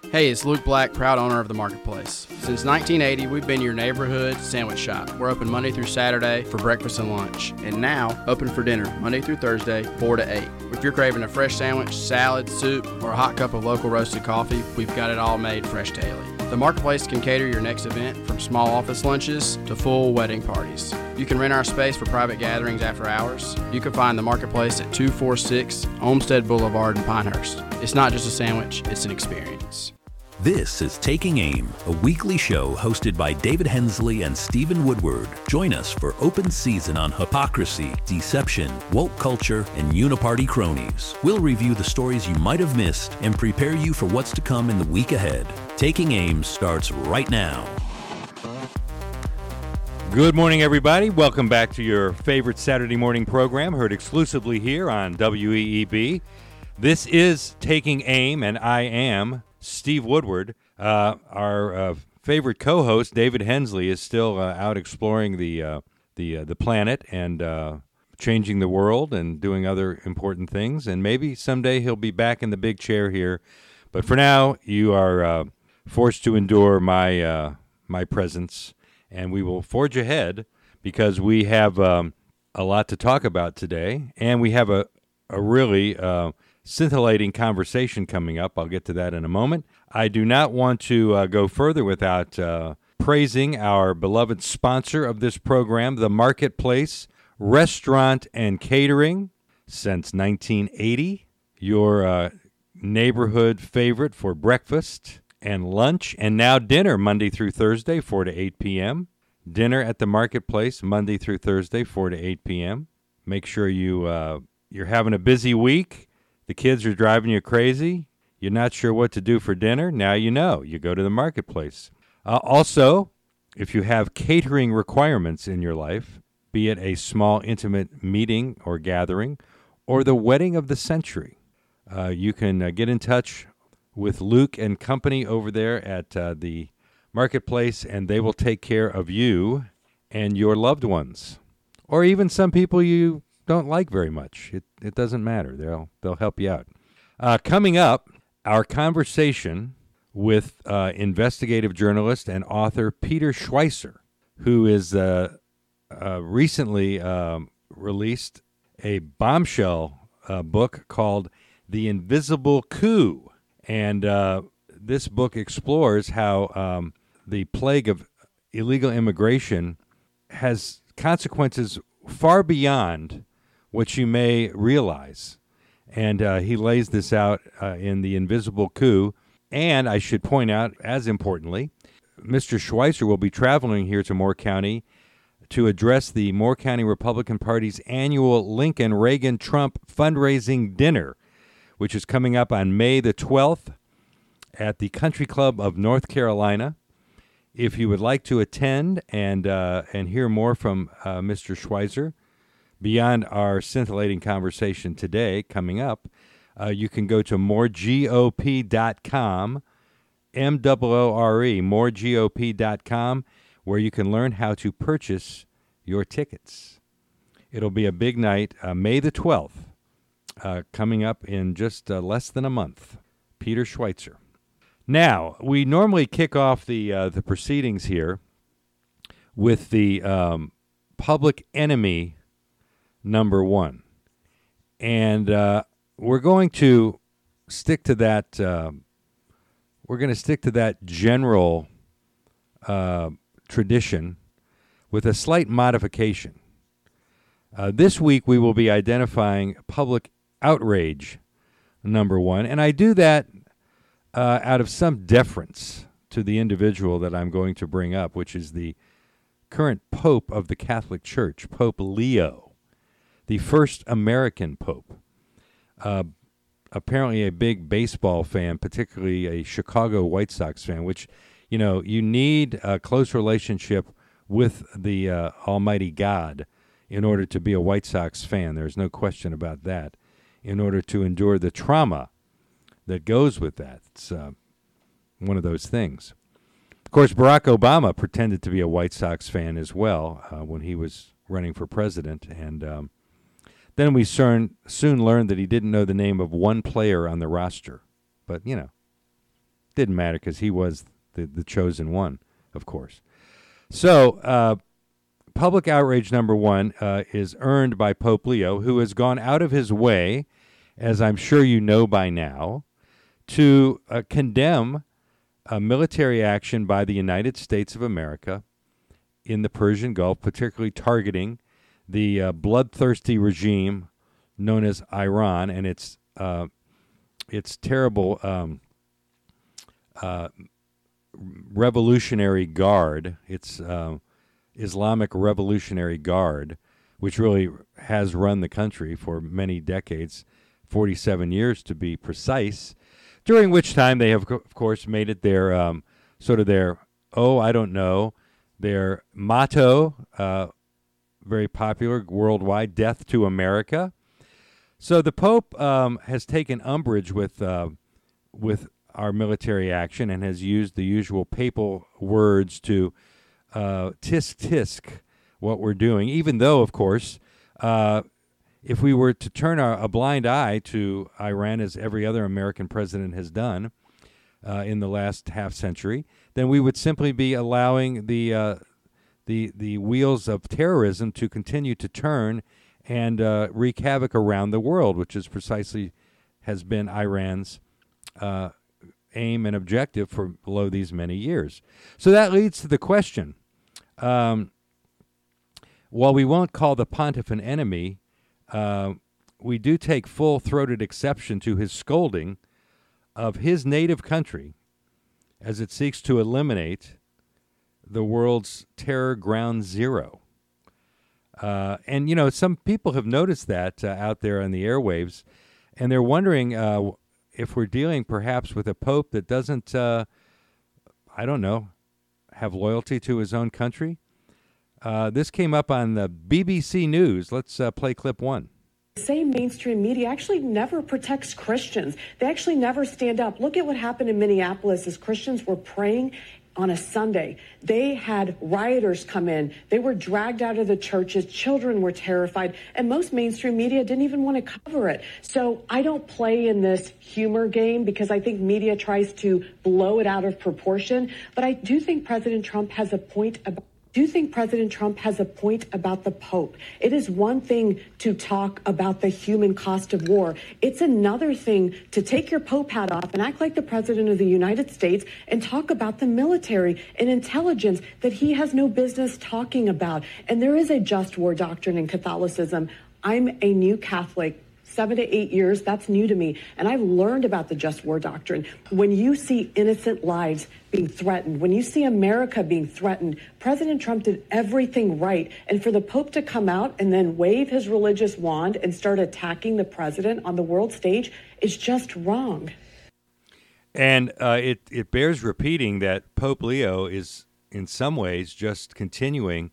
Hey, it's Luke Black, proud owner of the Marketplace. Since 1980, we've been your neighborhood sandwich shop. We're open Monday through Saturday for breakfast and lunch, and now open for dinner Monday through Thursday, 4 to 8. If you're craving a fresh sandwich, salad, soup, or a hot cup of local roasted coffee, we've got it all made fresh daily. The Marketplace can cater your next event from small office lunches to full wedding parties. You can rent our space for private gatherings after hours. You can find the Marketplace at 246 Olmsted Boulevard in Pinehurst. It's not just a sandwich, it's an experience. This is Taking Aim, a weekly show hosted by David Hensley and Stephen Woodward. Join us for open season on hypocrisy, deception, woke culture, and uniparty cronies. We'll review the stories you might have missed and prepare you for what's to come in the week ahead. Taking Aim starts right now. Good morning, everybody. Welcome back to your favorite Saturday morning program, heard exclusively here on WEEB. This is Taking Aim, and I am Steve Woodward. Our favorite co-host, David Hensley, is still out exploring the planet and changing the world and doing other important things. And maybe someday he'll be back in the big chair here. But for now, you are forced to endure my presence, and we will forge ahead because we have a lot to talk about today, and we have a really scintillating conversation coming up. I'll get to that in a moment. I do not want to go further without praising our beloved sponsor of this program, the Marketplace Restaurant and Catering. Since 1980, your neighborhood favorite for breakfast and lunch, and now dinner Monday through Thursday, 4 to 8 p.m. Dinner at the Marketplace Monday through Thursday, 4 to 8 p.m. Make sure you're having a busy week. The kids are driving you crazy. You're not sure what to do for dinner. Now you know. You go to the Marketplace. Also, if you have catering requirements in your life, be it a small intimate meeting or gathering or the wedding of the century, you can get in touch with Luke and company over there at the Marketplace, and they will take care of you and your loved ones, or even some people you don't like very much. It doesn't matter. They'll help you out. Coming up, our conversation with investigative journalist and author Peter Schweizer, who is recently released a bombshell book called The Invisible Coup. And this book explores how the plague of illegal immigration has consequences far beyond what you may realize. And he lays this out in The Invisible Coup. And I should point out, as importantly, Mr. Schweizer will be traveling here to Moore County to address the Moore County Republican Party's annual Lincoln Reagan Trump fundraising dinner, which is coming up on May the 12th at the Country Club of North Carolina. If you would like to attend and hear more from Mr. Schweizer, beyond our scintillating conversation today coming up, you can go to moregop.com, MOORE, moregop.com, where you can learn how to purchase your tickets. It'll be a big night, May the 12th, coming up in just less than a month. Peter Schweizer. Now, we normally kick off the proceedings here with the public enemy number one. And we're going to stick to that. We're going to stick to that general tradition with a slight modification. This week we will be identifying public outrage number one. And I do that out of some deference to the individual that I'm going to bring up, which is the current Pope of the Catholic Church, Pope Leo, the first American Pope. Apparently a big baseball fan, particularly a Chicago White Sox fan, which, you need a close relationship with the Almighty God in order to be a White Sox fan. There's no question about that. In order to endure the trauma that goes with that. It's one of those things. Of course, Barack Obama pretended to be a White Sox fan as well when he was running for president, and then we soon learned that he didn't know the name of one player on the roster. But, didn't matter because he was the chosen one, of course. So public outrage number one is earned by Pope Leo, who has gone out of his way, as I'm sure you know by now, to condemn military action by the United States of America in the Persian Gulf, particularly targeting the bloodthirsty regime known as Iran and its terrible Revolutionary Guard, its Islamic Revolutionary Guard, which really has run the country for many decades, 47 years to be precise, during which time they have, of course, made it their their motto, very popular worldwide, death to America. So the Pope has taken umbrage with our military action and has used the usual papal words to tisk what we're doing, even though, of course, if we were to turn a blind eye to Iran, as every other American president has done in the last half century, then we would simply be allowing the wheels of terrorism to continue to turn and wreak havoc around the world, which is precisely has been Iran's aim and objective for below these many years. So that leads to the question. While we won't call the pontiff an enemy, we do take full-throated exception to his scolding of his native country as it seeks to eliminate the world's terror ground zero. And, you know, some people have noticed that out there on the airwaves, and they're wondering if we're dealing perhaps with a pope that doesn't, have loyalty to his own country. This came up on the BBC News. Let's play clip one. Same mainstream media actually never protects Christians. They actually never stand up. Look at what happened in Minneapolis as Christians were praying on a Sunday. They had rioters come in. They were dragged out of the churches. Children were terrified. And most mainstream media didn't even want to cover it. So I don't play in this humor game because I think media tries to blow it out of proportion. But I do think President Trump has a point about the Pope. It is one thing to talk about the human cost of war. It's another thing to take your Pope hat off and act like the President of the United States and talk about the military and intelligence that he has no business talking about. And there is a just war doctrine in Catholicism. I'm a new Catholic. 7 to 8 years, that's new to me. And I've learned about the just war doctrine. When you see innocent lives being threatened, when you see America being threatened, President Trump did everything right. And for the Pope to come out and then wave his religious wand and start attacking the president on the world stage is just wrong. And it bears repeating that Pope Leo is in some ways just continuing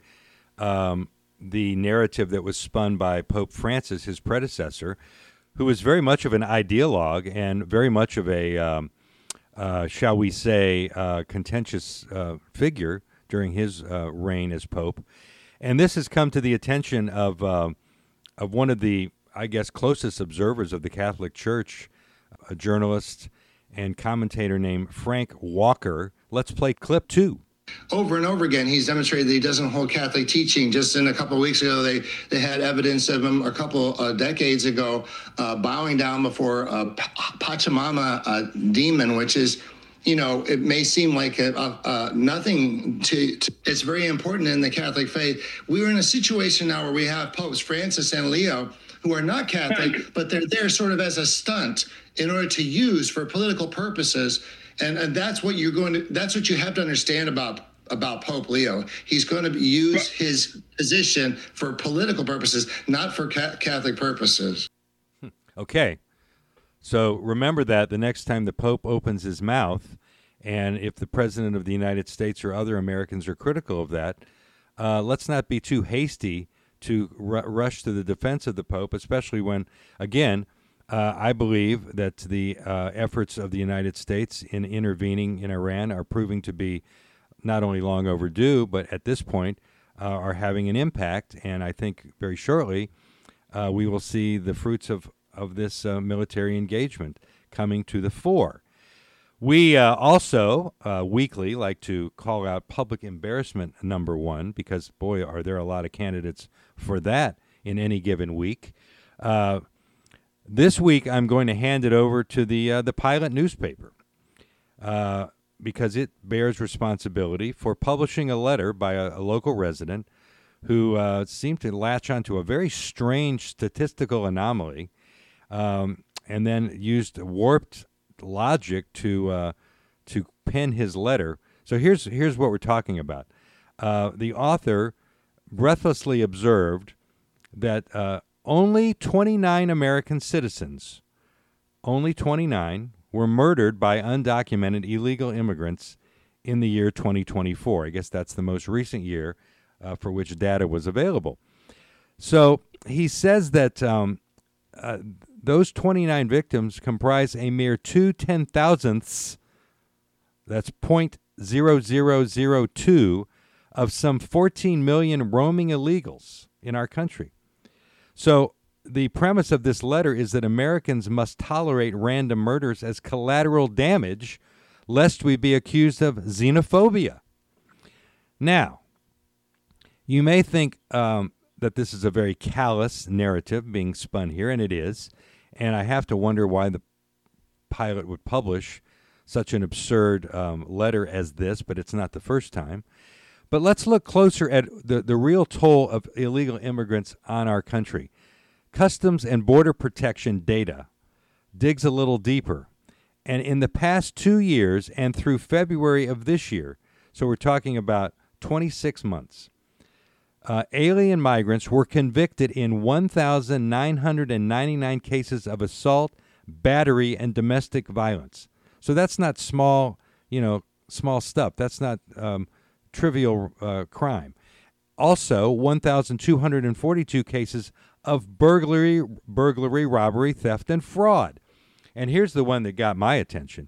the narrative that was spun by Pope Francis, his predecessor, who was very much of an ideologue and very much of a, shall we say, contentious figure during his reign as Pope. And this has come to the attention of one of the, I guess, closest observers of the Catholic Church, a journalist and commentator named Frank Walker. Let's play clip 2. Over and over again, he's demonstrated that he doesn't hold Catholic teaching. Just in a couple of weeks ago, they had evidence of him a couple decades ago bowing down before a Pachamama demon, which is, you know, it may seem like nothing to. It's very important in the Catholic faith. We're in a situation now where we have Popes Francis and Leo who are not Catholic, but they're there sort of as a stunt in order to use for political purposes. And that's what that's what you have to understand about Pope Leo. He's going to use his position for political purposes, not for Catholic purposes. Okay. So remember that the next time the Pope opens his mouth, and if the President of the United States or other Americans are critical of that, let's not be too hasty to rush to the defense of the Pope, especially when, again, I believe that the efforts of the United States in intervening in Iran are proving to be not only long overdue, but at this point are having an impact. And I think very shortly we will see the fruits of this military engagement coming to the fore. We also weekly like to call out public embarrassment number one because, boy, are there a lot of candidates for that in any given week. This week, I'm going to hand it over to the Pilot newspaper because it bears responsibility for publishing a letter by a local resident who seemed to latch onto a very strange statistical anomaly and then used warped logic to pen his letter. So here's what we're talking about. The author breathlessly observed that only 29 American citizens, only 29, were murdered by undocumented illegal immigrants in the year 2024. I guess that's the most recent year for which data was available. So he says that those 29 victims comprise a mere 2/10,000ths, that's 0.0002, of some 14 million roaming illegals in our country. So the premise of this letter is that Americans must tolerate random murders as collateral damage, lest we be accused of xenophobia. Now, you may think that this is a very callous narrative being spun here, and it is. And I have to wonder why the Pilot would publish such an absurd letter as this, but it's not the first time. But let's look closer at the real toll of illegal immigrants on our country. Customs and Border Protection data digs a little deeper. And in the past 2 years and through February of this year, so we're talking about 26 months, alien migrants were convicted in 1,999 cases of assault, battery, and domestic violence. So that's not small stuff. That's not trivial crime. Also, 1,242 cases of burglary, robbery, theft, and fraud. And here's the one that got my attention.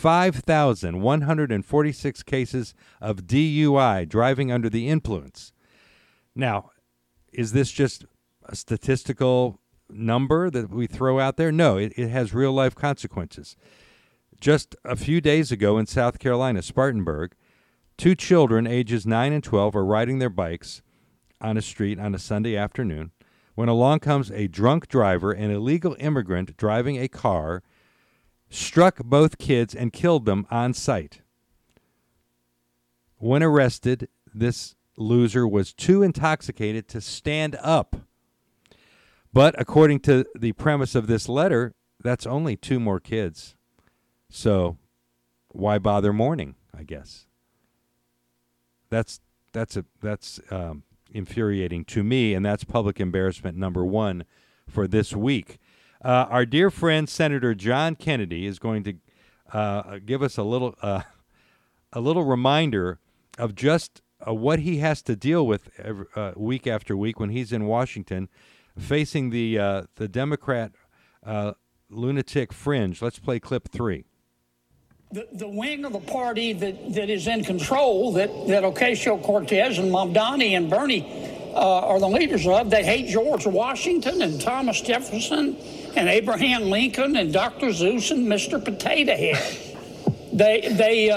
5,146 cases of DUI, driving under the influence. Now, is this just a statistical number that we throw out there? No, it has real-life consequences. Just a few days ago in South Carolina, Spartanburg, 2 children ages 9 and 12 are riding their bikes on a street on a Sunday afternoon when along comes a drunk driver, an illegal immigrant driving a car, struck both kids and killed them on sight. When arrested, this loser was too intoxicated to stand up. But according to the premise of this letter, that's only 2 more kids. So why bother mourning, I guess? That's infuriating to me, and that's public embarrassment number one for this week. Our dear friend Senator John Kennedy is going to give us a little reminder of just what he has to deal with week after week when he's in Washington, facing the Democrat lunatic fringe. Let's play clip 3. The wing of the party that is in control, that Ocasio-Cortez and Mamdani and Bernie are the leaders of, they hate George Washington and Thomas Jefferson and Abraham Lincoln and Dr. Seuss and Mr. Potato Head. They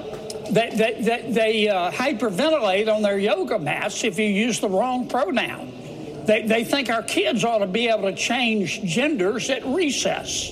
hyperventilate on their yoga mats if you use the wrong pronoun. They think our kids ought to be able to change genders at recess.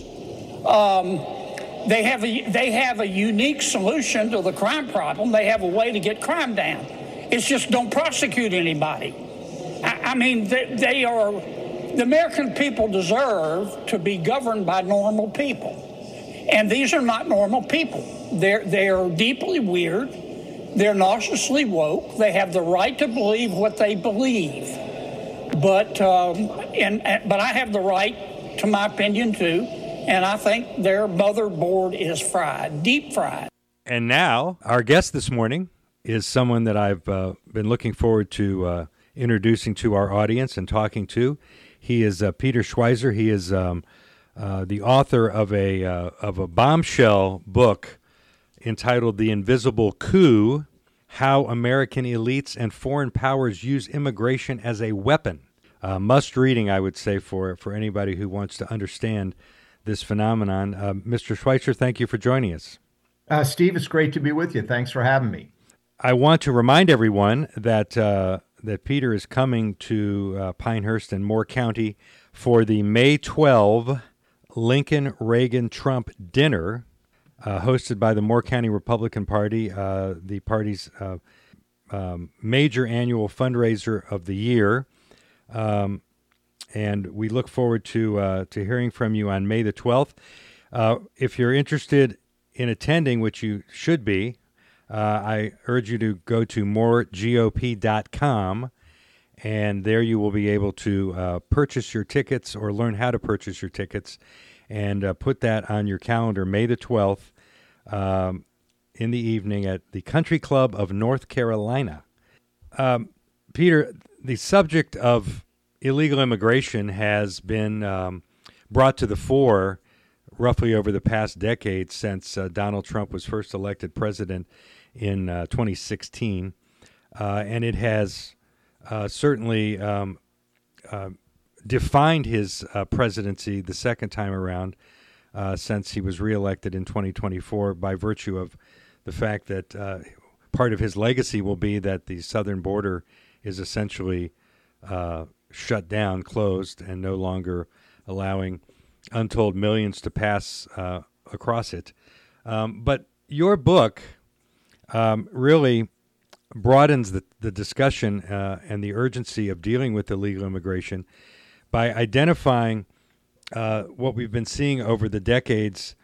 They have a unique solution to the crime problem. They have a way to get crime down. It's just don't prosecute anybody. I mean, the American people deserve to be governed by normal people. And these are not normal people. They are deeply weird. They're narcissistically woke. They have the right to believe what they believe. But I have the right to my opinion, too. And I think their motherboard is fried, deep fried. And now, our guest this morning is someone that I've been looking forward to introducing to our audience and talking to. He is Peter Schweizer. He is the author of a bombshell book entitled The Invisible Coup, How American Elites and Foreign Powers Use Immigration as a Weapon. Must reading, I would say, for anybody who wants to understand this phenomenon. Mr. Schweitzer, thank you for joining us. Steve, it's great to be with you. Thanks for having me. I want to remind everyone that that Peter is coming to Pinehurst and Moore County for the May 12 Lincoln Reagan Trump dinner, hosted by the Moore County Republican Party, the party's major annual fundraiser of the year. And we look forward to hearing from you on May the 12th. If you're interested in attending, which you should be, I urge you to go to moregop.com, and there you will be able to purchase your tickets or learn how to purchase your tickets, and put that on your calendar, May the 12th, in the evening at the Country Club of North Carolina. Peter, the subject of illegal immigration has been brought to the fore roughly over the past decade since Donald Trump was first elected president in 2016. And it has certainly defined his presidency the second time around since he was reelected in 2024 by virtue of the fact that part of his legacy will be that the southern border is essentially shut down, closed, and no longer allowing untold millions to pass across it. But your book really broadens the discussion and the urgency of dealing with illegal immigration by identifying what we've been seeing over the decades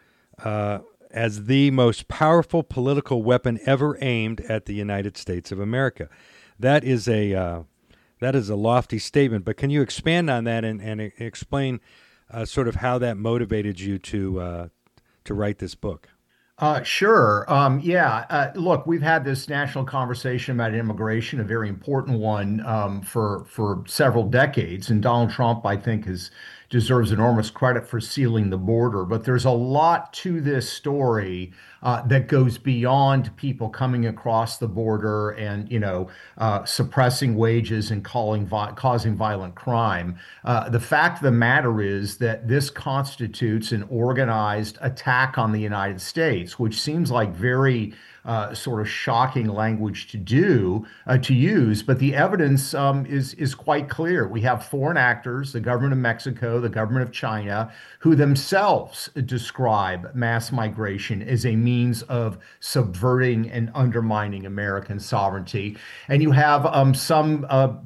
as the most powerful political weapon ever aimed at the United States of America. That is a lofty statement, but can you expand on that and explain sort of how that motivated you to write this book? Sure. Look, we've had this national conversation about immigration, a very important one for several decades, and Donald Trump, I think, deserves enormous credit for sealing the border. But there's a lot to this story that goes beyond people coming across the border and, suppressing wages and causing violent crime. The fact of the matter is that this constitutes an organized attack on the United States, which seems like very sort of shocking language to use, but the evidence is quite clear. We have foreign actors, the government of Mexico, the government of China, who themselves describe mass migration as a means of subverting and undermining American sovereignty. And you have some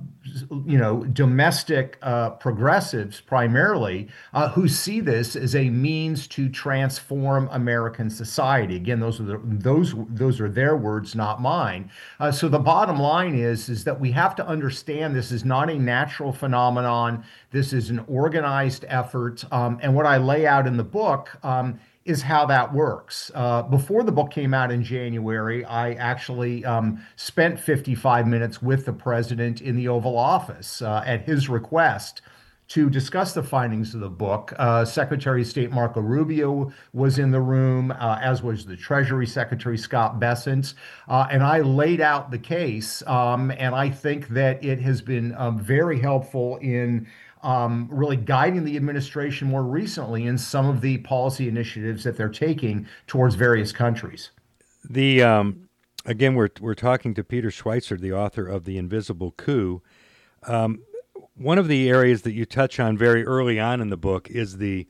domestic progressives primarily who see this as a means to transform American society. Again, those are their words, not mine. So the bottom line is that we have to understand this is not a natural phenomenon. This is an organized effort. And what I lay out in the book is how that works. Before the book came out in January, I actually spent 55 minutes with the president in the Oval Office at his request to discuss the findings of the book. Secretary of State Marco Rubio was in the room, as was the Treasury Secretary Scott Bessent, and I laid out the case, and I think that it has been very helpful in really guiding the administration more recently in some of the policy initiatives that they're taking towards various countries. Again, we're talking to Peter Schweizer, the author of The Invisible Coup. One of the areas that you touch on very early on in the book is the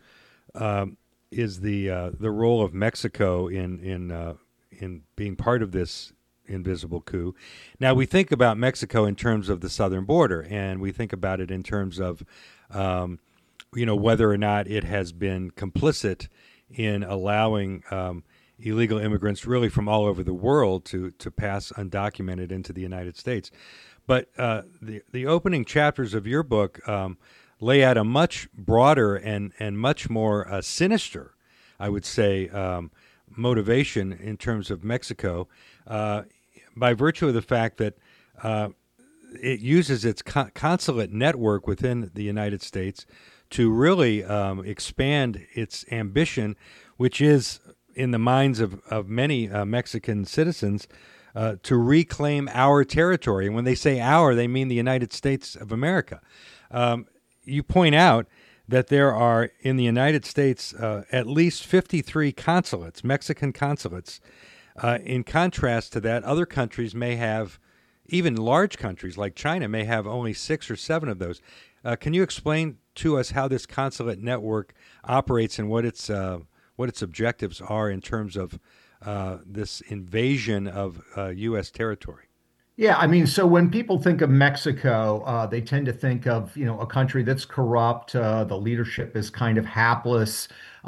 role of Mexico in being part of this invisible coup. Now, we think about Mexico in terms of the southern border, and we think about it in terms of, whether or not it has been complicit in allowing illegal immigrants really from all over the world to pass undocumented into the United States. But the opening chapters of your book lay out a much broader and much more sinister, I would say, motivation in terms of Mexico, by virtue of the fact that it uses its consulate network within the United States to really expand its ambition, which is, in the minds of many Mexican citizens, to reclaim our territory. And when they say our, they mean the United States of America. You point out that there are in the United States at least 53 consulates, Mexican consulates. In contrast to that, other countries may have, even large countries like China may have only 6 or 7 of those. Can you explain to us how this consulate network operates and what its objectives are in terms of this invasion of U.S. territory? Yeah, I mean, so when people think of Mexico, they tend to think of, a country that's corrupt. The leadership is kind of hapless.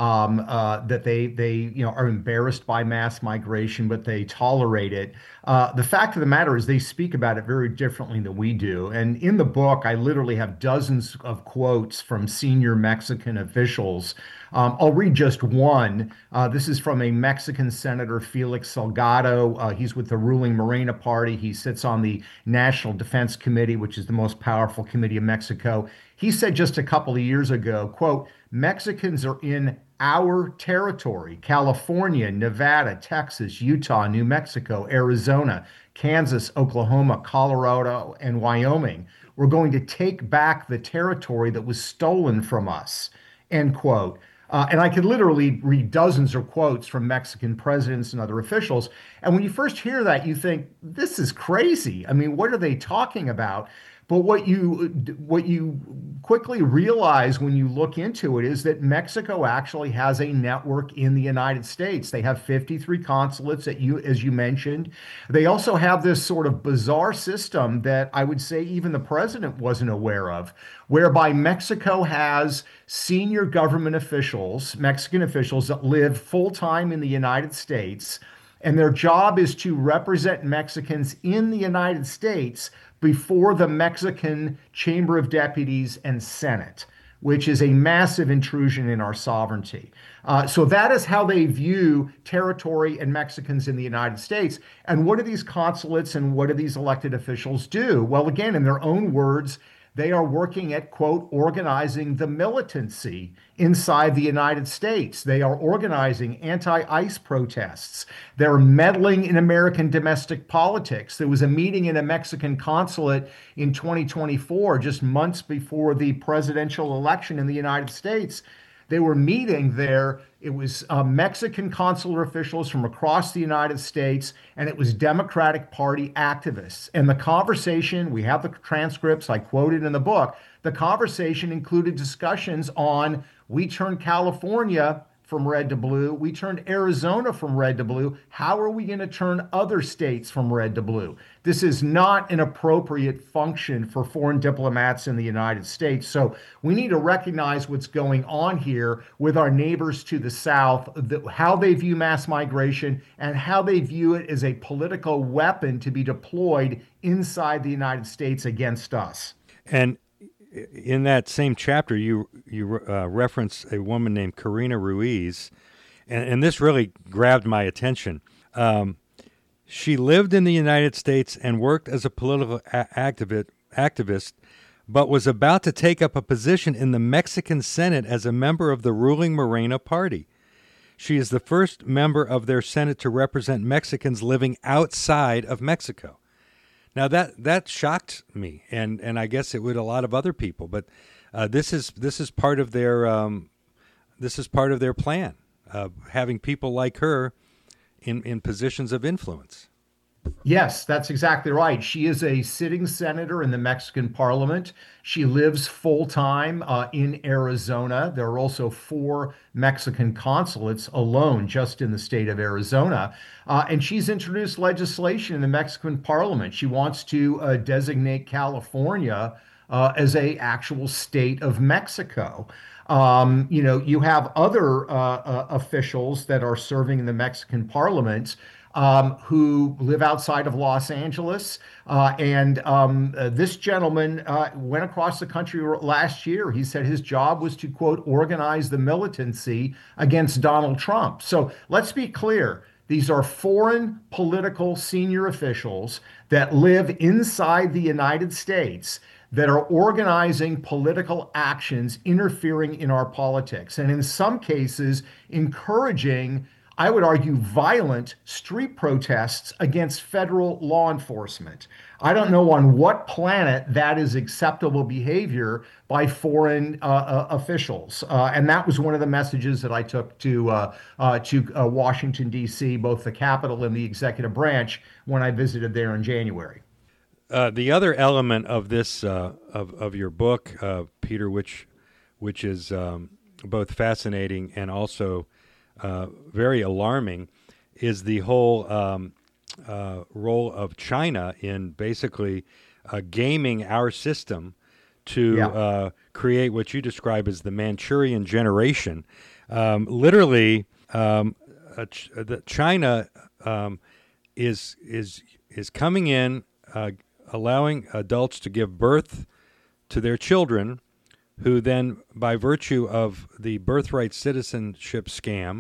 That they are embarrassed by mass migration, but they tolerate it. The fact of the matter is they speak about it very differently than we do. And in the book, I literally have dozens of quotes from senior Mexican officials. I'll read just one. This is from a Mexican Senator, Felix Salgado. He's with the ruling Morena Party. He sits on the National Defense Committee, which is the most powerful committee in Mexico. He said just a couple of years ago, quote, "Mexicans are in our territory: California, Nevada, Texas, Utah, New Mexico, Arizona, Kansas, Oklahoma, Colorado, and Wyoming. We're going to take back the territory that was stolen from us," end quote. And I could literally read dozens of quotes from Mexican presidents and other officials. And when you first hear that, you think, this is crazy. I mean, what are they talking about? But what you quickly realize when you look into it is that Mexico actually has a network in the United States. They have 53 consulates, as you mentioned. They also have this sort of bizarre system that I would say even the president wasn't aware of, whereby Mexico has senior government officials, Mexican officials, that live full-time in the United States, and their job is to represent Mexicans in the United States before the Mexican Chamber of Deputies and Senate, which is a massive intrusion in our sovereignty. So that is how they view territory and Mexicans in the United States. And what do these consulates and what do these elected officials do? Well, again, in their own words, they are working at, quote, organizing the militancy inside the United States. They are organizing anti-ICE protests. They're meddling in American domestic politics. There was a meeting in a Mexican consulate in 2024, just months before the presidential election in the United States. They were meeting there. It was Mexican consular officials from across the United States, and it was Democratic Party activists. And the conversation, we have the transcripts, I quoted in the book, the conversation included discussions on, we turned California from red to blue, we turned Arizona from red to blue, how are we going to turn other states from red to blue? This is not an appropriate function for foreign diplomats in the United States. So we need to recognize what's going on here with our neighbors to the south, how they view mass migration and how they view it as a political weapon to be deployed inside the United States against us. And in that same chapter, you reference a woman named Karina Ruiz, and this really grabbed my attention. She lived in the United States and worked as a political activist, but was about to take up a position in the Mexican Senate as a member of the ruling Morena Party. She is the first member of their Senate to represent Mexicans living outside of Mexico. Now that shocked me, and I guess it would a lot of other people. But this is part of their plan, having people like her in positions of influence. Yes, that's exactly right. She is a sitting senator in the Mexican parliament. She lives full-time in Arizona. There are also 4 Mexican consulates alone just in the state of Arizona. And she's introduced legislation in the Mexican parliament. She wants to designate California as an actual state of Mexico. You have other officials that are serving in the Mexican parliament who live outside of Los Angeles. This gentleman went across the country last year. He said his job was to, quote, organize the militancy against Donald Trump. So let's be clear. These are foreign political senior officials that live inside the United States that are organizing political actions, interfering in our politics, and in some cases, encouraging I would argue, violent street protests against federal law enforcement. I don't know on what planet that is acceptable behavior by foreign officials. And that was one of the messages that I took to Washington, D.C., both the Capitol and the executive branch, when I visited there in January. The other element of this of your book, Peter, which is both fascinating and also very alarming, is the whole role of China in basically gaming our system to create what you describe as the Manchurian generation. Literally, China is coming in, allowing adults to give birth to their children, who then, by virtue of the birthright citizenship scam,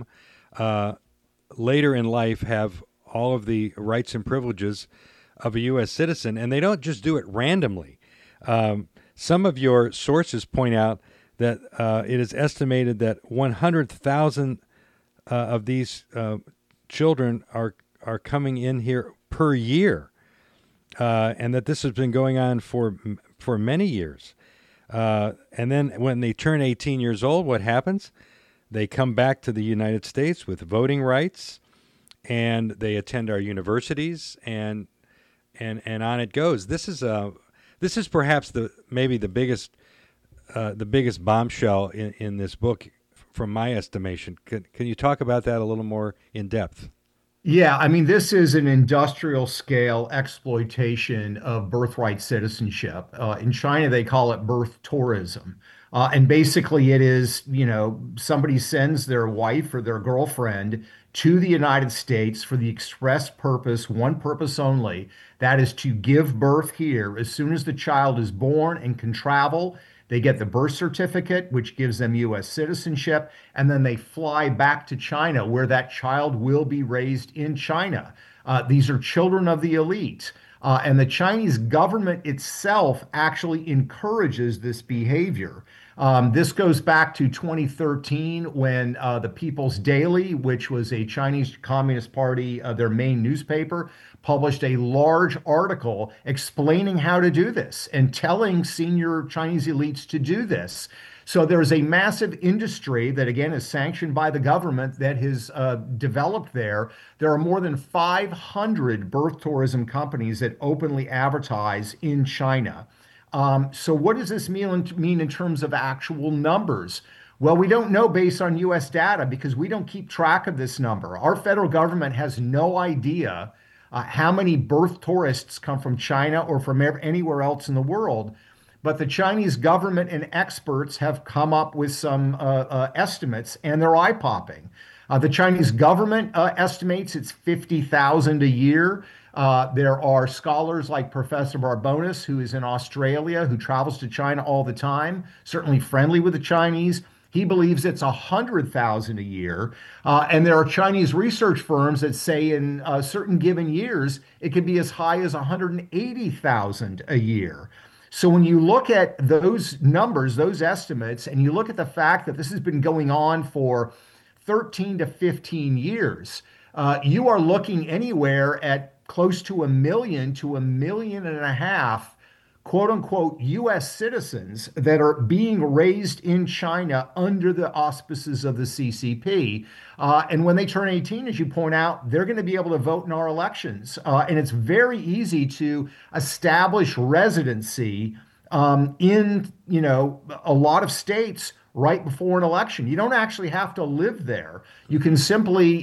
later in life have all of the rights and privileges of a U.S. citizen, and they don't just do it randomly. Some of your sources point out that it is estimated that 100,000 of these children are coming in here per year, and that this has been going on for many years. And then when they turn 18 years old, what happens? They come back to the United States with voting rights, and they attend our universities, and on it goes. This is perhaps maybe the biggest bombshell in this book, from my estimation. Can you talk about that a little more in depth? Yeah, I mean, this is an industrial scale exploitation of birthright citizenship. In China, they call it birth tourism. And basically, it is, somebody sends their wife or their girlfriend to the United States for the express purpose, one purpose only, that is to give birth here. As soon as the child is born and can travel, they get the birth certificate, which gives them U.S. citizenship, and then they fly back to China, where that child will be raised in China. These are children of the elite. And the Chinese government itself actually encourages this behavior. This goes back to 2013 when the People's Daily, which was a Chinese Communist Party, their main newspaper, published a large article explaining how to do this and telling senior Chinese elites to do this. So there's a massive industry that, again, is sanctioned by the government that has developed there. There are more than 500 birth tourism companies that openly advertise in China. So what does this mean in terms of actual numbers? Well, we don't know based on U.S. data because we don't keep track of this number. Our federal government has no idea how many birth tourists come from China or from anywhere else in the world. But the Chinese government and experts have come up with some estimates, and they're eye-popping. The Chinese government estimates it's 50,000 a year. There are scholars like Professor Barbonas, who is in Australia, who travels to China all the time, certainly friendly with the Chinese. He believes it's 100,000 a year. And there are Chinese research firms that say in certain given years, it could be as high as 180,000 a year. So when you look at those numbers, those estimates, and you look at the fact that this has been going on for 13 to 15 years, you are looking anywhere at close to 1 million to 1.5 million, quote unquote, U.S. citizens that are being raised in China under the auspices of the CCP. And when they turn 18, as you point out, they're going to be able to vote in our elections. And it's very easy to establish residency in, a lot of states right before an election. You don't actually have to live there. You can simply,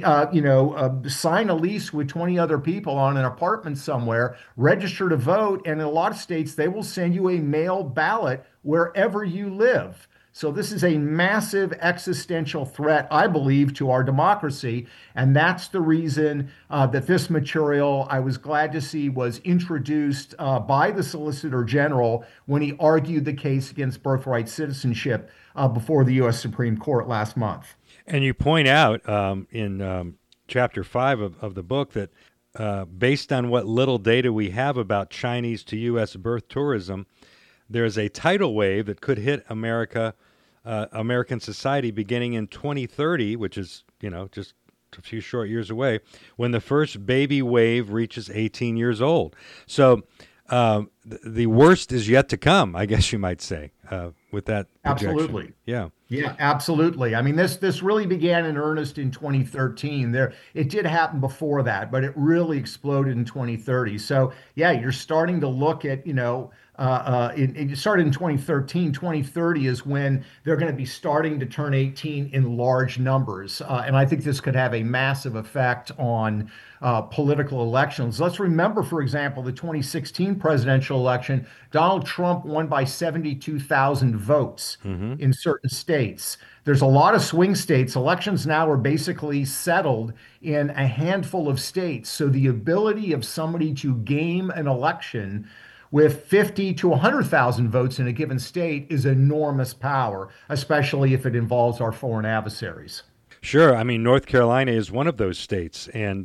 sign a lease with 20 other people on an apartment somewhere, register to vote, and in a lot of states, they will send you a mail ballot wherever you live. So this is a massive existential threat, I believe, to our democracy. And that's the reason that this material, I was glad to see, was introduced by the Solicitor General when he argued the case against birthright citizenship before the U.S. Supreme Court last month. And you point out in Chapter 5 of the book that based on what little data we have about Chinese to U.S. birth tourism, there's a tidal wave that could hit American society beginning in 2030, which is, just a few short years away, when the first baby wave reaches 18 years old. So the worst is yet to come, I guess you might say, with that projection. Absolutely. Yeah. Yeah, absolutely. I mean, this really began in earnest in 2013. It did happen before that, but it really exploded in 2030. So yeah, you're starting to look at, it started in 2013. 2030 is when they're going to be starting to turn 18 in large numbers. And I think this could have a massive effect on political elections. Let's remember, for example, the 2016 presidential election, Donald Trump won by 72,000 votes in certain states. There's a lot of swing states. Elections now are basically settled in a handful of states. So the ability of somebody to game an election with 50 to 100,000 votes in a given state is enormous power, especially if it involves our foreign adversaries. Sure. I mean, North Carolina is one of those states. And,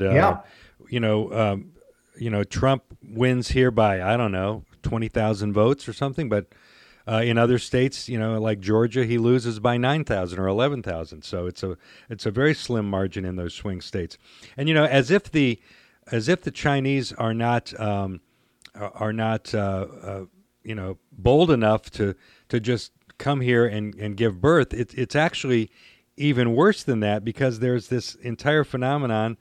Trump wins here by, I don't know, 20,000 votes or something. But in other states, like Georgia, he loses by 9,000 or 11,000. So it's a very slim margin in those swing states. And, as if the Chinese are not bold enough to just come here and give birth, it's actually even worse than that, because there's this entire phenomenon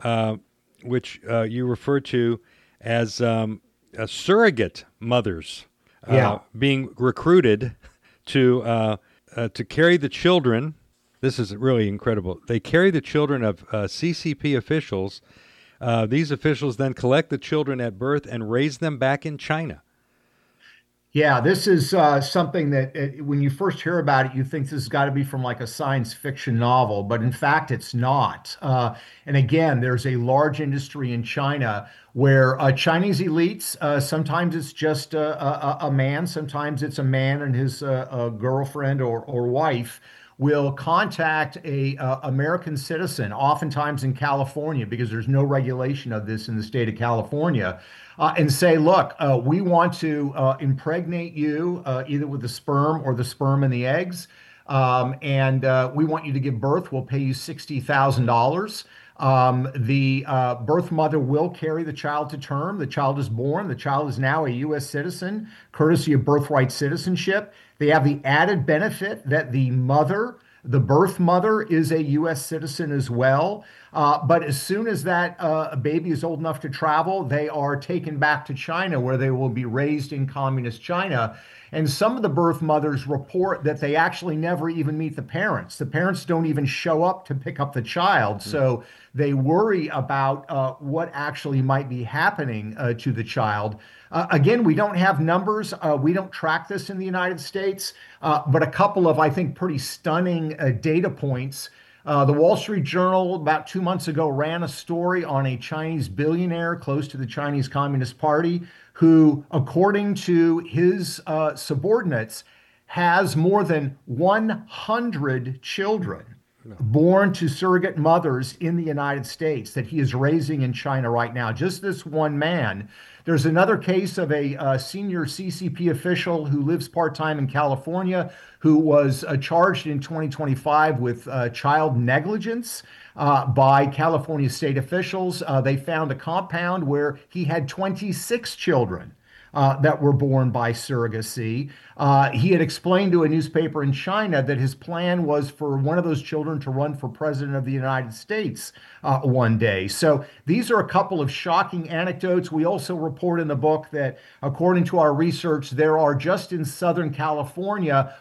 which you refer to as surrogate mothers being recruited to carry the children. This is really incredible. They carry the children of CCP officials. These officials then collect the children at birth and raise them back in China. Yeah, this is something that when you first hear about it, you think this has got to be from like a science fiction novel, but in fact, it's not. And again, there's a large industry in China where Chinese elites, sometimes it's just a man, sometimes it's a man and his girlfriend or wife, will contact a American citizen, oftentimes in California, because there's no regulation of this in the state of California, and say, look, we want to impregnate you either with the sperm or the sperm and the eggs, and we want you to give birth. We'll pay you $60,000. The birth mother will carry the child to term. The child is born. The child is now a U.S. citizen, courtesy of birthright citizenship. They have the added benefit that the birth mother is a U.S. citizen as well. But as soon as that baby is old enough to travel, they are taken back to China, where they will be raised in communist China. And some of the birth mothers report that they actually never even meet the parents. The parents don't even show up to pick up the child. So they worry about what actually might be happening to the child. Again, we don't have numbers. We don't track this in the United States, but a couple of, I think, pretty stunning data points. The Wall Street Journal about 2 months ago ran a story on a Chinese billionaire close to the Chinese Communist Party who, according to his subordinates, has more than 100 children born to surrogate mothers in the United States that he is raising in China right now. Just this one man. There's another case of a senior CCP official who lives part-time in California who was charged in 2025 with child negligence by California state officials. They found a compound where he had 26 children that were born by surrogacy. He had explained to a newspaper in China that his plan was for one of those children to run for president of the United States one day. So these are a couple of shocking anecdotes. We also report in the book that, according to our research, there are just in Southern California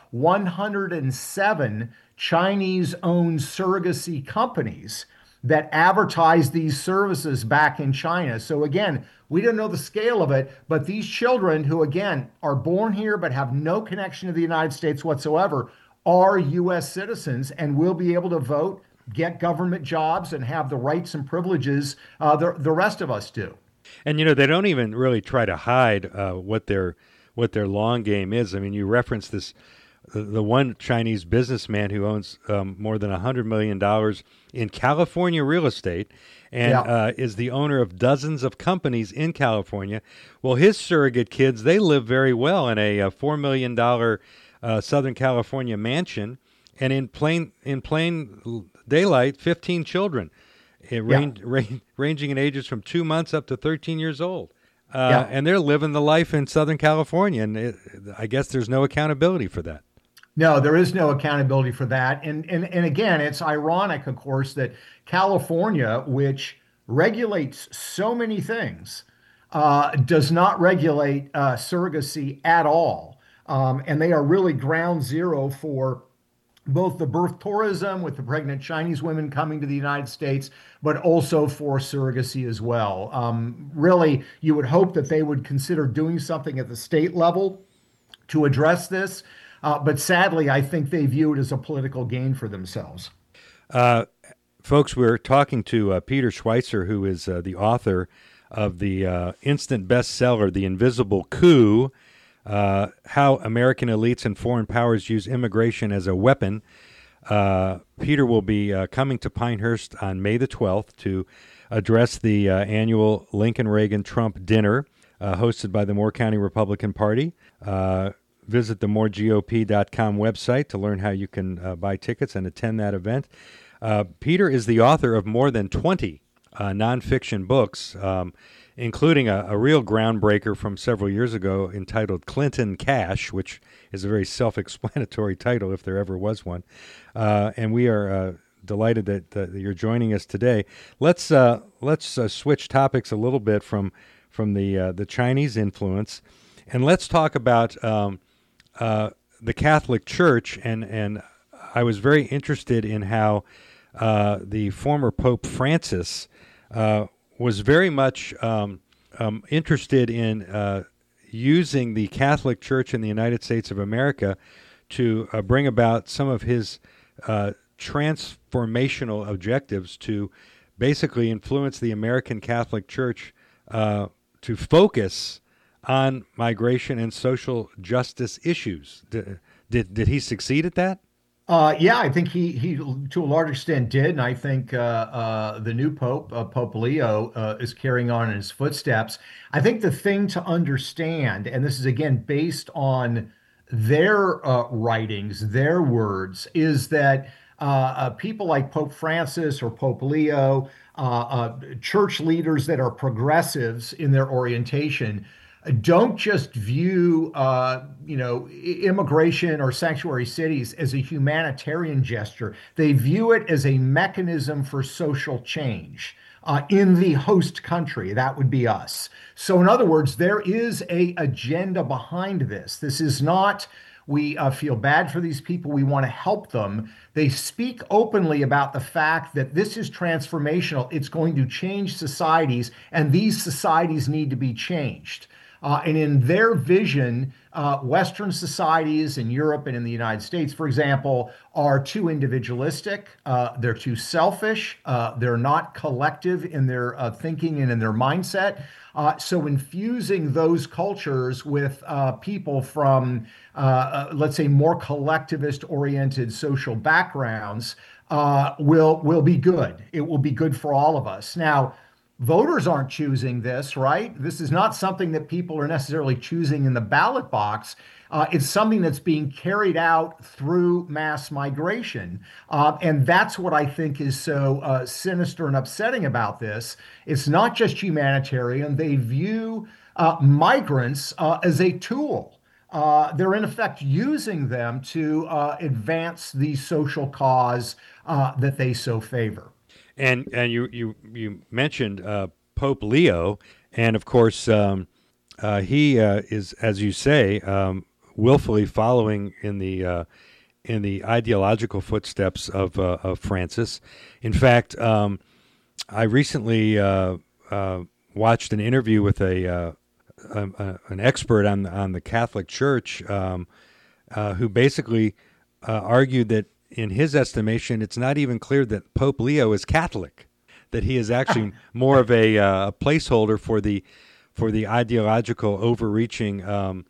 107 Chinese-owned surrogacy companies that advertise these services back in China. So again, we don't know the scale of it, but these children who, again, are born here but have no connection to the United States whatsoever are U.S. citizens and will be able to vote, get government jobs, and have the rights and privileges the rest of us do. And, they don't even really try to hide what their long game is. I mean, you referenced this, the one Chinese businessman who owns more than $100 million in California real estate and is the owner of dozens of companies in California. Well, his surrogate kids, they live very well in a $4 million Southern California mansion, and in plain daylight, 15 children. ranging in ages from 2 months up to 13 years old. Yeah. And they're living the life in Southern California, and I guess there's no accountability for that. No, there is no accountability for that. And again, it's ironic, of course, that California, which regulates so many things, does not regulate surrogacy at all. And they are really ground zero for both the birth tourism with the pregnant Chinese women coming to the United States, but also for surrogacy as well. Really, you would hope that they would consider doing something at the state level to address this. But sadly, I think they view it as a political gain for themselves. Folks, we're talking to Peter Schweizer, who is the author of the instant bestseller, The Invisible Coup, How American Elites and Foreign Powers Use Immigration as a Weapon. Peter will be coming to Pinehurst on May the 12th to address the annual Lincoln-Reagan-Trump dinner hosted by the Moore County Republican Party. Visit the moregop.com website to learn how you can buy tickets and attend that event. Peter is the author of more than 20 nonfiction books, including a real groundbreaker from several years ago entitled Clinton Cash, which is a very self-explanatory title if there ever was one. And we are delighted that you're joining us today. Let's switch topics a little bit from the Chinese influence, and let's talk about the Catholic Church. And I was very interested in how the former Pope Francis was very much interested in using the Catholic Church in the United States of America to bring about some of his transformational objectives to basically influence the American Catholic Church to focus on migration and social justice issues. Did he succeed at that? Yeah, I think he to a large extent did, and I think the new Pope, Pope Leo, is carrying on in his footsteps. I think the thing to understand, and this is again based on their writings, their words, is that people like Pope Francis or Pope Leo, church leaders that are progressives in their orientation, don't just view, immigration or sanctuary cities as a humanitarian gesture. They view it as a mechanism for social change in the host country. That would be us. So in other words, there is an agenda behind this. This is not, we feel bad for these people, we want to help them. They speak openly about the fact that this is transformational. It's going to change societies, and these societies need to be changed. And in their vision, Western societies in Europe and in the United States, for example, are too individualistic. They're too selfish. They're not collective in their thinking and in their mindset. So infusing those cultures with people from, let's say, more collectivist-oriented social backgrounds will be good. It will be good for all of us. Now, voters aren't choosing this, right? This is not something that people are necessarily choosing in the ballot box. It's something that's being carried out through mass migration. And that's what I think is so sinister and upsetting about this. It's not just humanitarian. They view migrants as a tool. They're in effect using them to advance the social cause that they so favor. And you mentioned Pope Leo, and of course he is, as you say, willfully following in the ideological footsteps of Francis. In fact, I recently watched an interview with an expert on the Catholic Church who basically argued that, in his estimation, it's not even clear that Pope Leo is Catholic, that he is actually more of a placeholder for the ideological overreaching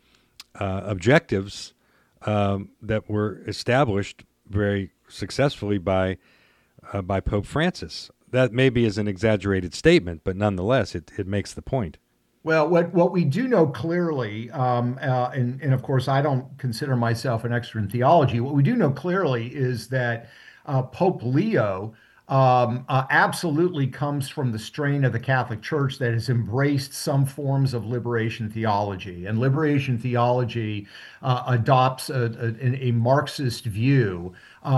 objectives that were established very successfully by Pope Francis. That maybe is an exaggerated statement, but nonetheless, it makes the point. Well, what we do know clearly, and of course I don't consider myself an expert in theology, what we do know clearly is that Pope Leo absolutely comes from the strain of the Catholic Church that has embraced some forms of liberation theology. And liberation theology adopts a Marxist view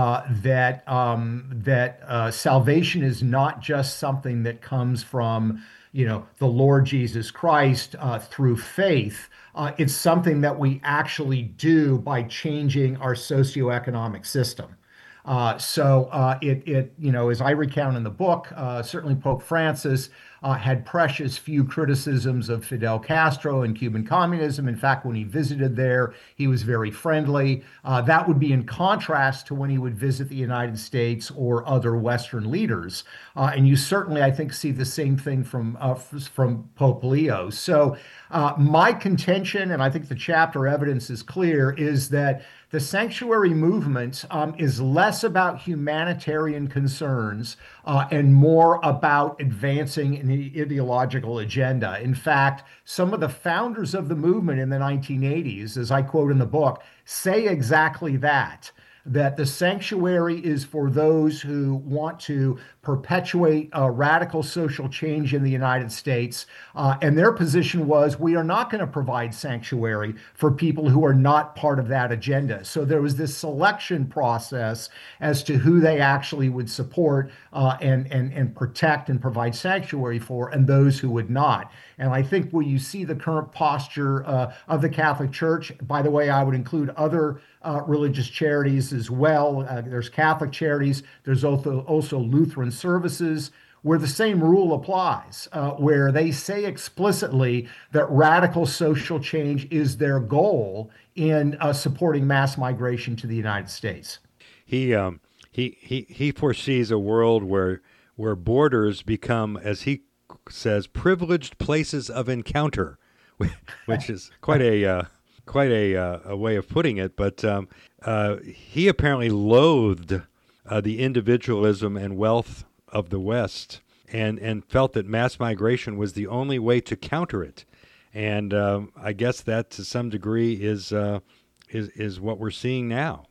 that salvation is not just something that comes from, the Lord Jesus Christ through faith. It's something that we actually do by changing our socioeconomic system. As I recount in the book, certainly Pope Francis had precious few criticisms of Fidel Castro and Cuban communism. In fact, when he visited there, he was very friendly. That would be in contrast to when he would visit the United States or other Western leaders. And you certainly, I think, see the same thing from Pope Leo. So my contention, and I think the chapter evidence is clear, is that the sanctuary movement is less about humanitarian concerns and more about advancing an ideological agenda. In fact, some of the founders of the movement in the 1980s, as I quote in the book, say exactly that the sanctuary is for those who want to perpetuate radical social change in the United States. And their position was, we are not going to provide sanctuary for people who are not part of that agenda. So there was this selection process as to who they actually would support and protect and provide sanctuary for, and those who would not. And I think when you see the current posture of the Catholic Church, by the way, I would include other religious charities as well. There's Catholic charities. There's also Lutheran services where the same rule applies, where they say explicitly that radical social change is their goal in supporting mass migration to the United States. He foresees a world where borders become, as he says, privileged places of encounter, which is quite a way of putting it. But he apparently loathed the individualism and wealth of the West, and felt that mass migration was the only way to counter it. And I guess that to some degree is what we're seeing now,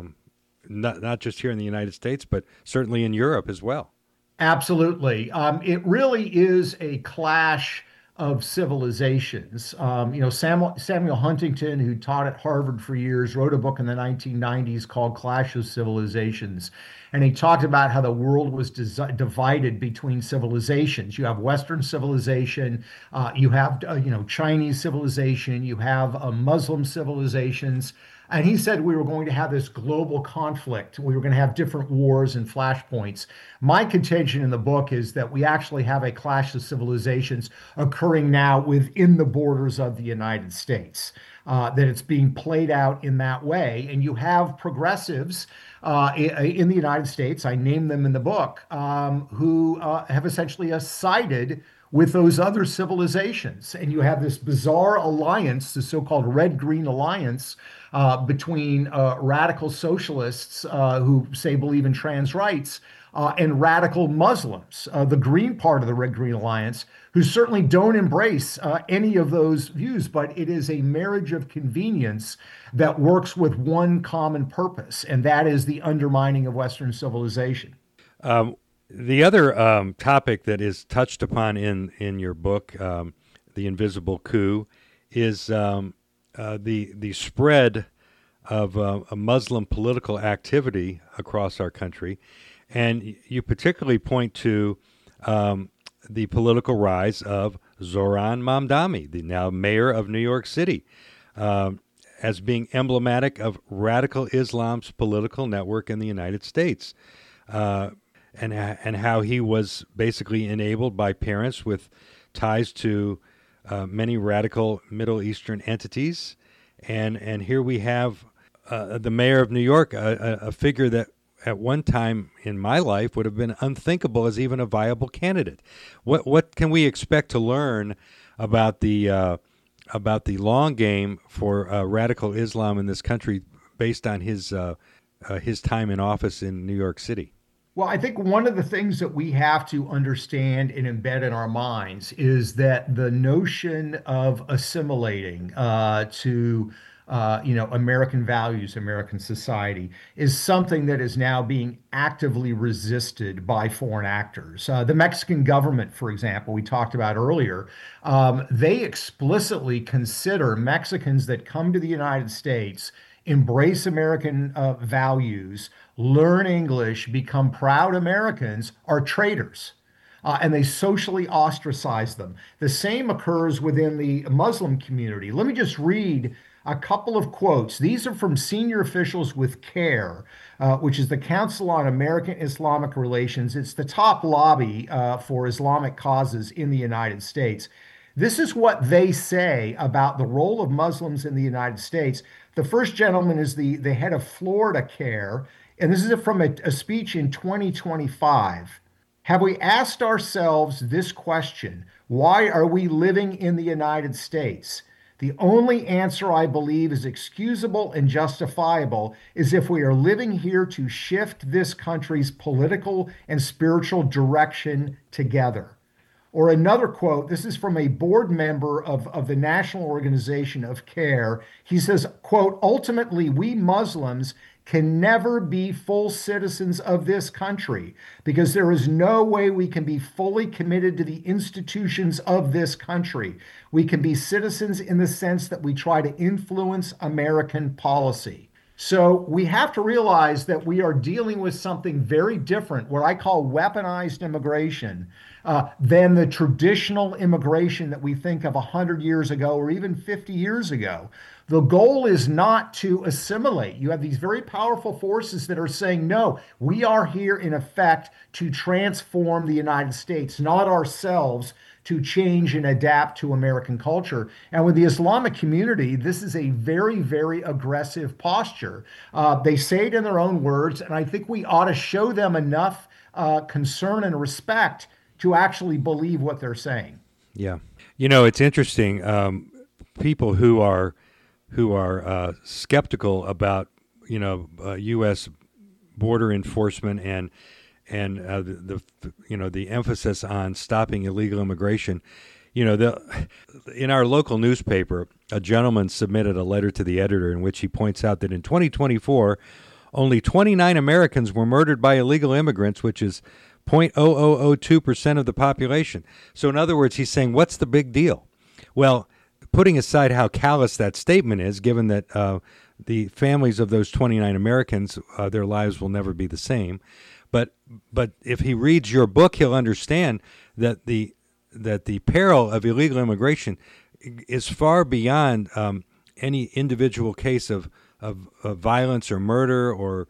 not just here in the United States, but certainly in Europe as well. Absolutely. It really is a clash of civilizations. Samuel Huntington, who taught at Harvard for years, wrote a book in the 1990s called Clash of Civilizations. And he talked about how the world was divided between civilizations. You have Western civilization, you have Chinese civilization, you have Muslim civilizations. And he said we were going to have this global conflict. We were going to have different wars and flashpoints. My contention in the book is that we actually have a clash of civilizations occurring now within the borders of the United States, that it's being played out in that way. And you have progressives in the United States, I name them in the book, who have essentially sided with those other civilizations. And you have this bizarre alliance, the so-called Red-Green Alliance, between radical socialists who say believe in trans rights and radical Muslims, the green part of the Red-Green Alliance, who certainly don't embrace any of those views, but it is a marriage of convenience that works with one common purpose, and that is the undermining of Western civilization. The other topic that is touched upon in your book, The Invisible Coup, is the spread of a Muslim political activity across our country. And you particularly point to the political rise of Zohran Mamdani, the now mayor of New York City, as being emblematic of radical Islam's political network in the United States. And how he was basically enabled by parents with ties to many radical Middle Eastern entities. And here we have the mayor of New York, a figure that at one time in my life would have been unthinkable as even a viable candidate. What can we expect to learn about the long game for radical Islam in this country based on his time in office in New York City? Well, I think one of the things that we have to understand and embed in our minds is that the notion of assimilating to American values, American society, is something that is now being actively resisted by foreign actors. The Mexican government, for example, we talked about earlier, they explicitly consider Mexicans that come to the United States, embrace American values, learn English, become proud Americans, are traitors. And they socially ostracize them. The same occurs within the Muslim community. Let me just read a couple of quotes. These are from senior officials with CARE, which is the Council on American Islamic Relations. It's the top lobby for Islamic causes in the United States. This is what they say about the role of Muslims in the United States. The first gentleman is the head of Florida CARE, and this is from a speech in 2025. Have we asked ourselves this question? Why are we living in the United States? The only answer I believe is excusable and justifiable is if we are living here to shift this country's political and spiritual direction together. Or another quote, this is from a board member of the National Organization of CARE. He says, quote, ultimately, we Muslims can never be full citizens of this country because there is no way we can be fully committed to the institutions of this country. We can be citizens in the sense that we try to influence American policy. So we have to realize that we are dealing with something very different, what I call weaponized immigration, than the traditional immigration that we think of 100 years ago or even 50 years ago. The goal is not to assimilate. You have these very powerful forces that are saying, no, we are here in effect to transform the United States, not ourselves to change and adapt to American culture. And with the Islamic community, this is a very, very aggressive posture. They say it in their own words, and I think we ought to show them enough concern and respect to actually believe what they're saying. Yeah. It's interesting. People who are skeptical about, U.S. border enforcement and the emphasis on stopping illegal immigration. In our local newspaper, a gentleman submitted a letter to the editor in which he points out that in 2024, only 29 Americans were murdered by illegal immigrants, which is 0.0002% of the population. So in other words, he's saying, what's the big deal? Well, putting aside how callous that statement is, given that the families of those 29 Americans, their lives will never be the same. But if he reads your book, he'll understand that the peril of illegal immigration is far beyond any individual case of violence or murder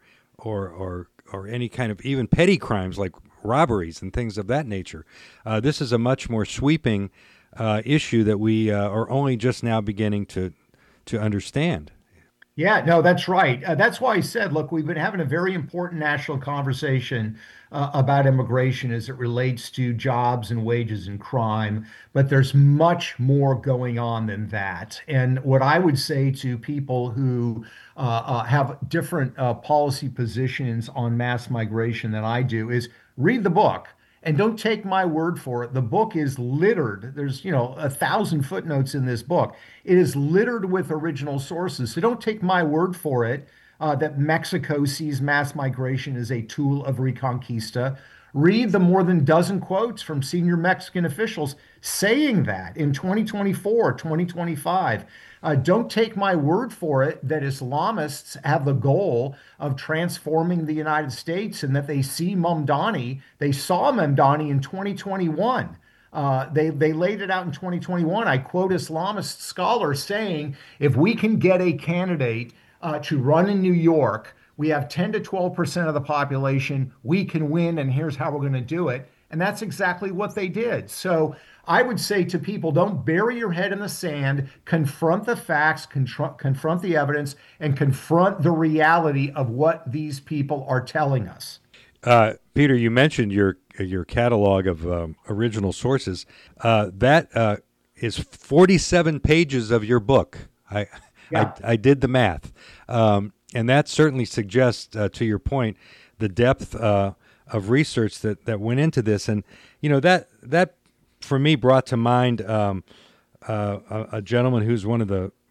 or any kind of even petty crimes like robberies and things of that nature. This is a much more sweeping issue that we are only just now beginning to understand. Yeah, no, that's right. That's why I said, look, we've been having a very important national conversation about immigration as it relates to jobs and wages and crime, but there's much more going on than that. And what I would say to people who have different policy positions on mass migration than I do is read the book. And don't take my word for it. The book is littered. There's, 1,000 footnotes in this book. It is littered with original sources. So don't take my word for it that Mexico sees mass migration as a tool of Reconquista. Read the more than dozen quotes from senior Mexican officials saying that in 2024, 2025. Don't take my word for it that Islamists have the goal of transforming the United States and that they saw Mamdani in 2021. They laid it out in 2021. I quote Islamist scholars saying, if we can get a candidate to run in New York, we have 10 to 12% of the population, we can win, and here's how we're going to do it. And that's exactly what they did. So I would say to people, don't bury your head in the sand, confront the facts, confront the evidence, and confront the reality of what these people are telling us. Peter, you mentioned your catalog of original sources. That is 47 pages of your book. I did the math. And that certainly suggests, to your point, the depth of research that went into this. And, that for me brought to mind a gentleman who's one of the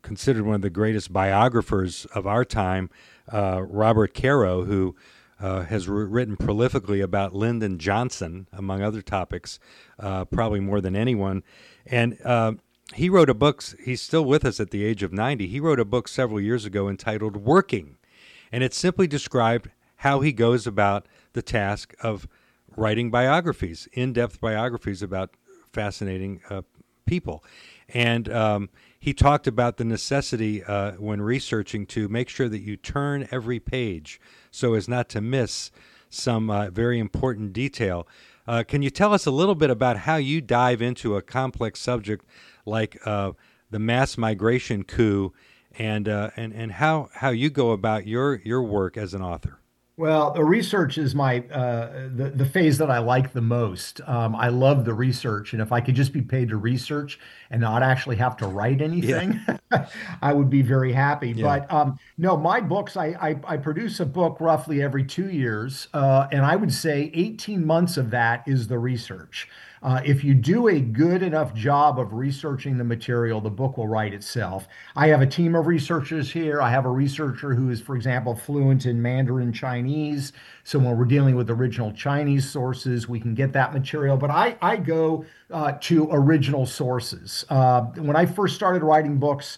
considered one of the greatest biographers of our time, Robert Caro, who has written prolifically about Lyndon Johnson, among other topics, probably more than anyone. And he wrote a book, he's still with us at the age of 90. He wrote a book several years ago entitled Working. And it simply described how he goes about the task of writing biographies, in-depth biographies about fascinating people. And he talked about the necessity when researching to make sure that you turn every page so as not to miss some very important detail. Can you tell us a little bit about how you dive into a complex subject like the mass migration coup and how you go about your work as an author? Well, the research is my the phase that I like the most. I love the research, and if I could just be paid to research and not actually have to write anything, I would be very happy. Yeah. But no, my books, I produce a book roughly every 2 years, and I would say 18 months of that is the research. If you do a good enough job of researching the material, the book will write itself. I have a team of researchers here. I have a researcher who is, for example, fluent in Mandarin Chinese. So when we're dealing with original Chinese sources, we can get that material. But I go to original sources. When I first started writing books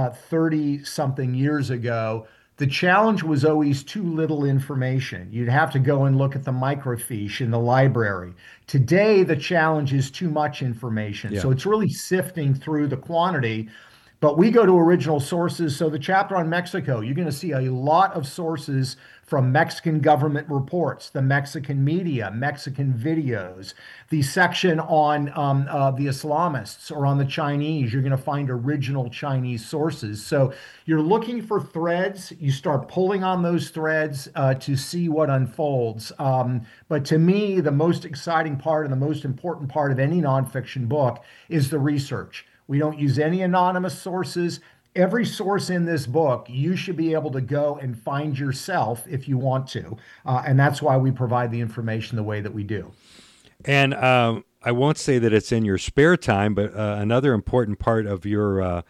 30-something years ago, the challenge was always too little information. You'd have to go and look at the microfiche in the library. Today, the challenge is too much information. Yeah. So it's really sifting through the quantity. But we go to original sources. So the chapter on Mexico, you're going to see a lot of sources from Mexican government reports, the Mexican media, Mexican videos. The section on the Islamists or on the Chinese, you're going to find original Chinese sources. So you're looking for threads. You start pulling on those threads to see what unfolds. But to me, the most exciting part and the most important part of any nonfiction book is the research. We don't use any anonymous sources. Every source in this book, you should be able to go and find yourself if you want to. And that's why we provide the information the way that we do. And I won't say that it's in your spare time, but another important part of your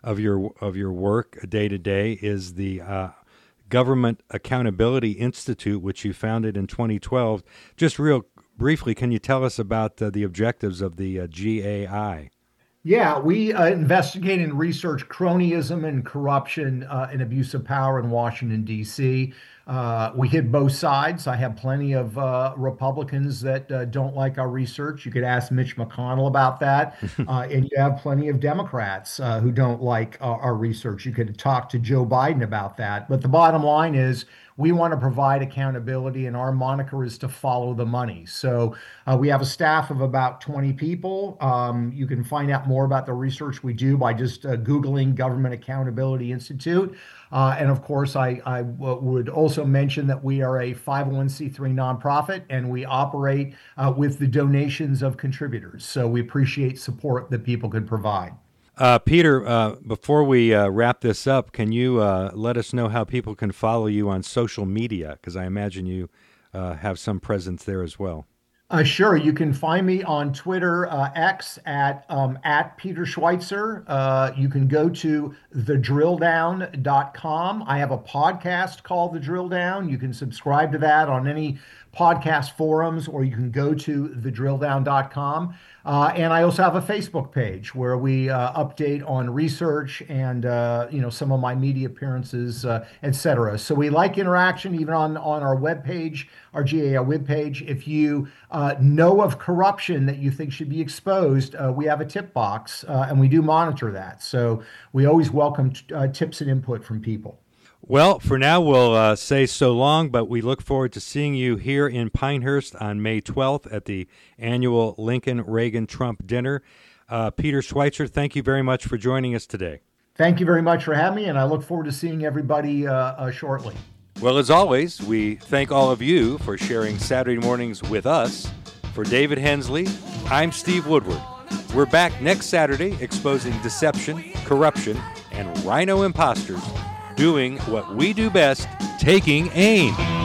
work day to day is the Government Accountability Institute, which you founded in 2012. Just real briefly, can you tell us about the objectives of the GAI? Yeah, we investigate and research cronyism and corruption and abuse of power in Washington, D.C. We hit both sides. I have plenty of Republicans that don't like our research. You could ask Mitch McConnell about that. And you have plenty of Democrats who don't like our research. You could talk to Joe Biden about that. But the bottom line is we want to provide accountability, and our moniker is to follow the money. So we have a staff of about 20 people. You can find out more about the research we do by just Googling Government Accountability Institute. And of course, I would also mention that we are a 501c3 nonprofit, and we operate with the donations of contributors. So we appreciate support that people can provide. Peter, before we wrap this up, can you let us know how people can follow you on social media? Because I imagine you have some presence there as well. Sure. You can find me on Twitter, X at Peter Schweizer. You can go to thedrilldown.com. I have a podcast called The Drill Down. You can subscribe to that on any podcast forums, or you can go to thedrilldown.com. And I also have a Facebook page where we update on research and some of my media appearances, et cetera. So we like interaction even on our webpage, our GAI webpage. If you know of corruption that you think should be exposed, we have a tip box, and we do monitor that. So we always welcome tips and input from people. Well, for now, we'll say so long, but we look forward to seeing you here in Pinehurst on May 12th at the annual Lincoln-Reagan-Trump dinner. Peter Schweizer, thank you very much for joining us today. Thank you very much for having me, and I look forward to seeing everybody shortly. Well, as always, we thank all of you for sharing Saturday mornings with us. For David Hensley, I'm Steve Woodward. We're back next Saturday exposing deception, corruption, and rhino imposters, doing what we do best, taking aim.